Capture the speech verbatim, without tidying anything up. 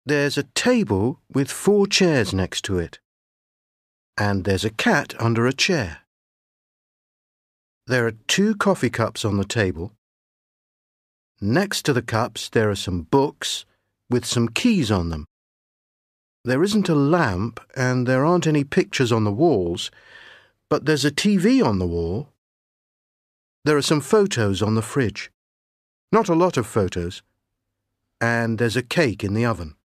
There's a table with four chairs next to it. And there's a cat under a chair. There are two coffee cups on the table. Next to the cups there are some books with some keys on them. There isn't a lamp and there aren't any pictures on the walls, but there's a T V on the wall. There are some photos on the fridge. Not a lot of photos. And there's a cake in the oven.